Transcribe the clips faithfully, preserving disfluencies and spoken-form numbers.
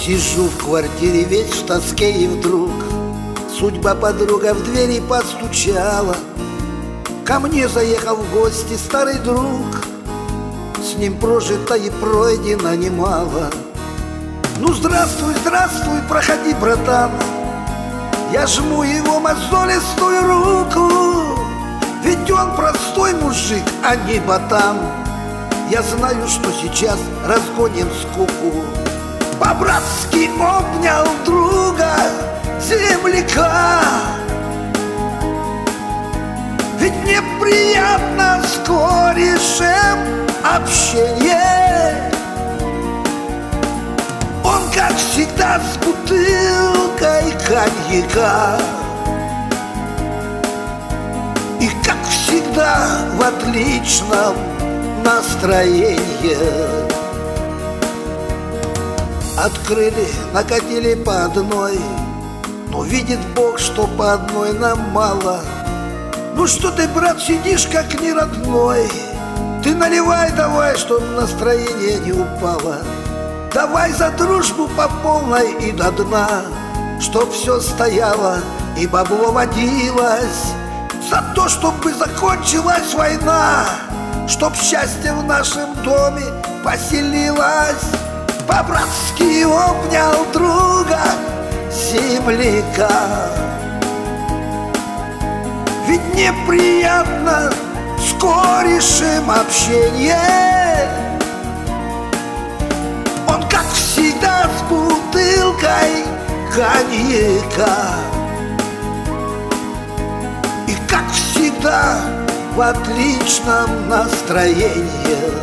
Сижу в квартире весь в тоске, и вдруг судьба подруга в двери постучала. Ко мне заехал в гости старый друг, с ним прожито и пройдено немало. Ну здравствуй, здравствуй, проходи, братан. Я жму его мозолистую руку, ведь он простой мужик, а не ботан. Я знаю, что сейчас разгоним скуку. По-братски обнял друга, земляка. Ведь мне приятно с корешем общение. Он, как всегда, с бутылкой коньяка. И, как всегда, в отличном настроении. Открыли, накатили по одной, но видит Бог, что по одной нам мало. Ну что ты, брат, сидишь как не родной? Ты наливай давай, чтоб настроение не упало. Давай за дружбу по полной и до дна, чтоб все стояло и бабло водилось. За то, чтобы закончилась война, чтоб счастье в нашем доме поселилось. По-братски обнял друга, земляка. Ведь мне приятно с корешем общение. Он, как всегда, с бутылкой коньяка. И, как всегда, в отличном настроении.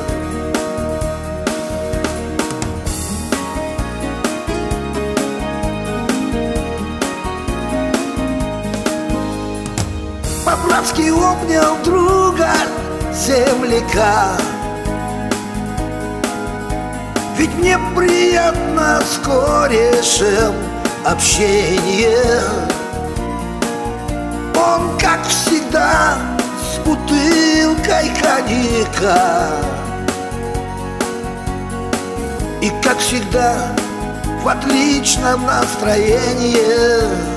По-братски обнял друга, земляка. Ведь мне приятно с корешем общение. Он, как всегда, с бутылкой коньяка. И, как всегда, в отличном настроении.